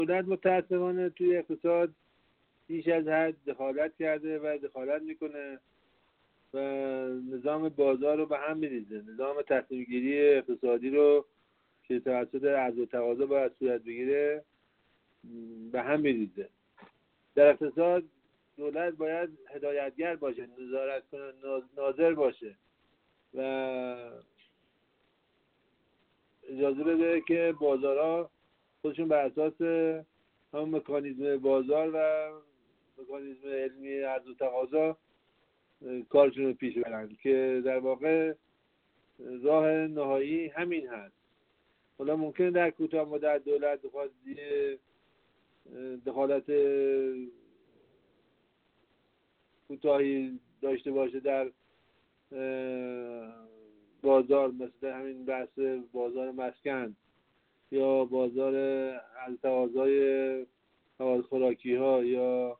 دولت متاسفانه توی اقتصاد بیش از حد دخالت کرده و دخالت میکنه و نظام بازار رو به هم میریزه. نظام تصمیم گیری اقتصادی رو که توسط عرضه و تقاضا باید صورت بگیره به هم میریزه. در اقتصاد دولت باید هدایتگر باشه، نظارت کنه، ناظر باشه و اجازه بده که بازارها خودشون بر اساس هم مکانیزم بازار و مکانیزم علمی عرضه و تقاضا کارشون رو پیش برن، که در واقع راه نهایی همین هست. حالا ممکنه در کوتاه مدت دولت بخواد دخالت کوتاهی داشته باشه در بازار، مثل همین بحث بازار مسکن یا بازار از تقاضای مواد خوراکی ها یا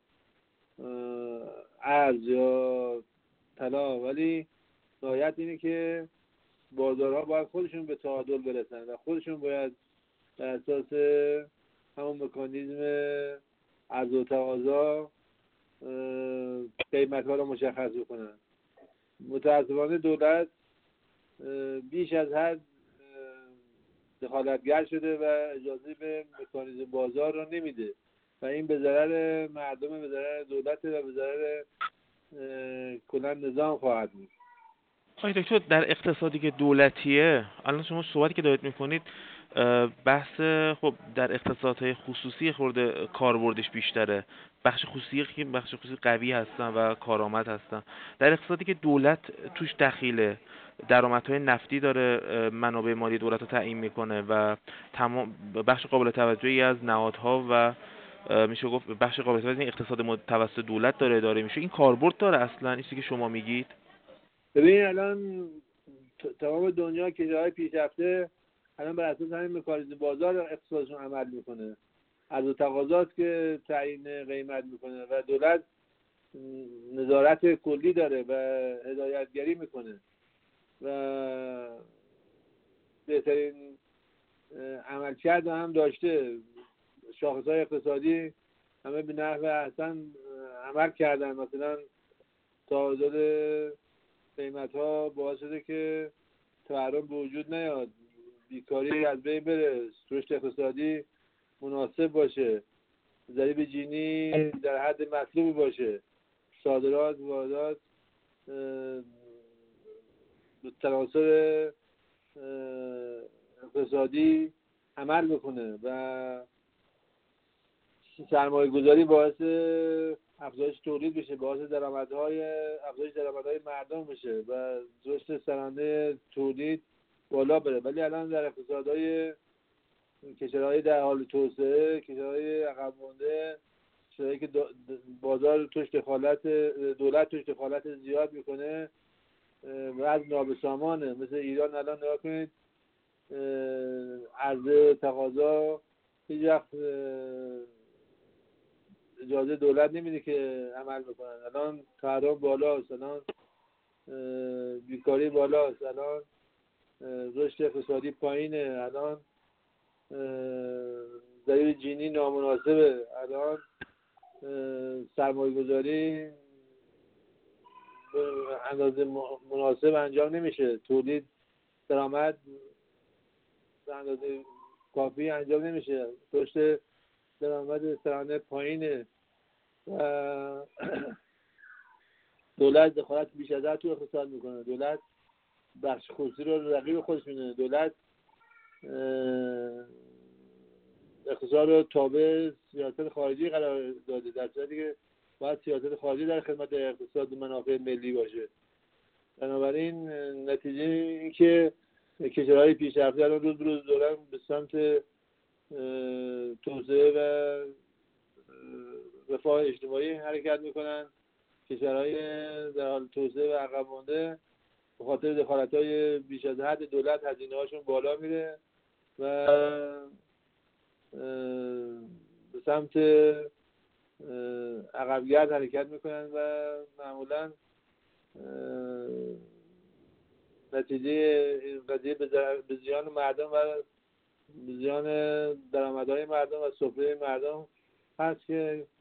ارز یا طلا، ولی نهایت اینه که بازارها باید خودشون به تعادل برسن و خودشون باید بر اساس همون مکانیزم عرضه و تقاضا قیمت ها رو مشخص بکنن. متاسفانه دولت بیش از حد دخالتگر شده و اجازه به مکانیزم بازار رو نمیده و این به ضرر مردم، به ضرر دولت و به ضرر کلا نظام خواهد بود. آقای دکتر، در اقتصادی که دولتیه، الان شما صحبتی که دارید میکنید بحث، خب در اقتصادهای خصوصی خورده کاربردش بیشتره، بخش خصوصی قوی هستن و کارآمد هستن. در اقتصادی که دولت توش دخیله، درآمدهای نفتی داره، منابع مالی دولت رو تعیین میکنه و تمام بخش قابل توجهی از نهادها و میشه گفت بخش قابل توجهی اقتصاد توسط دولت داره اداره میشه، این کاربرد داره اصلا این چیزی که شما میگید؟ ببین الان تمام دنیا کشورهای پیشرفته الان بر اساس همین مکانیزم بازار اقتصادشون عمل میکنه. عرضه و تقاضاست که تعیین قیمت میکنه و دولت نظارت کلی داره و هدایتگری میکنه و بهترین عملکرد هم داشته. شاخصهای اقتصادی همه به نحو احسن عمل کردن. مثلا تعادل قیمت ها باعث شده که تورم به وجود نیاد، بیکاری از بین بره، رشد اقتصادی مناسب باشه، ضریب جینی در حد مطلوب باشه، صادرات و واردات به تناسب اقتصادی عمل بکنه و سرمایه گذاری باعث افزایش تولید بشه، باعث افزایش درآمدهای مردم بشه و رشد سرانه تولید بالا بره. ولی الان در اقتصادهای کشورهای در حال توسعه، کشورهای عقب مونده، کشورهایی که بازار توش دولت توش دخالت زیاد میکنه و از نابسامانه، مثل ایران. الان نگاه کنید عرضه تقاضا هیچ وقت اجازه دولت نمیده که عمل بکنن. الان تورم بالاست، الان بیکاری بالاست، الان رشد اقتصادی پایینه، الان ضریب جینی نامناسبه، الان سرمایه گذاری به اندازه مناسب انجام نمیشه، تولید درآمد به اندازه کافی انجام نمیشه، رشد درآمد سرانه پایینه و دولت دخالت بیش از حد تو اقتصاد میکنه. دولت بخش خصوصی رو رقیب خودش میدونه. دولت اقتصاد رو تابع سیاست خارجی قرار داده، در صورتی که باید سیاست خارجی در خدمت اقتصاد و منافع ملی باشه. بنابراین نتیجه این که کشورهای پیشرفته الان روز به روز دارن به سمت توسعه و رفاه اجتماعی حرکت میکنن. کشورهای در حال توسعه و عقب مانده به خاطر دخالت‌های بیش از حد دولت هزینه‌هاشون بالا میره و به سمت عقبگرد حرکت میکنن و معمولا نتیجه این قضیه به زیان مردم و زیان درآمدهای مردم و سفره مردم هست که